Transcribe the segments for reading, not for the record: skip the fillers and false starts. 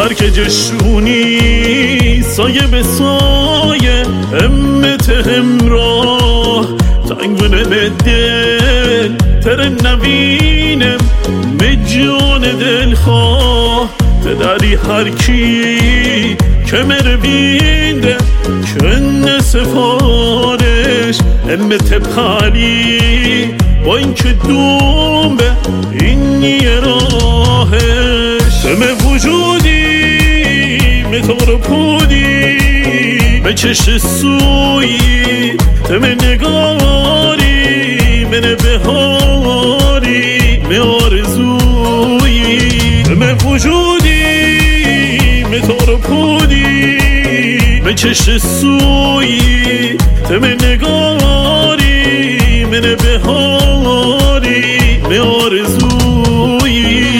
که جشونی سایه به سایه همت همراه تنگونه به دل تر نوینم مجان دل خواه تداری هر کی که مروینده کنه سفارش همت بخالی با این که دومه این یه راهش همه وجودی متار پودی به چش سویی همه نگاری منه بهاری می آرزویی همه وجودی متار پودی به چش سویی همه نگاری منه بهاری می آرزویی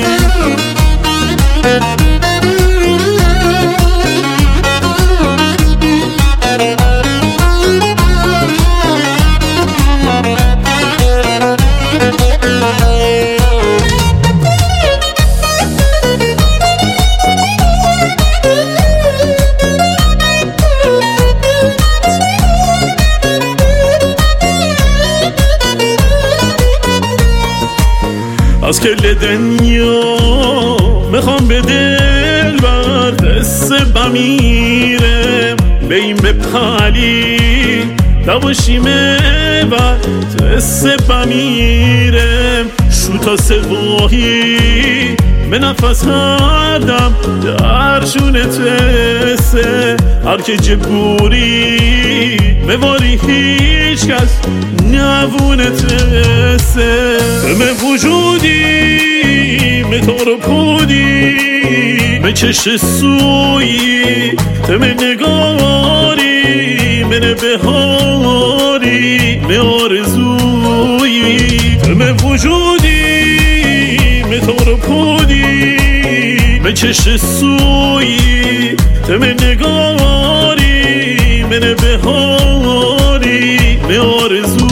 از کل دنیا میخوام به دل بر دست بمیرم به این بپالی دوشیمه و دست بمیرم شوتا سواهی به نفس هر دم درشونه تسه هر که جبوری بواری هیچ کس نبونه تسه همه وجودی متار پودی به چش سویی همه نگاری منه بهاری می آرزویی همه وجودی متار پودی به چش سویی همه نگاری منه بهاری می آرزویی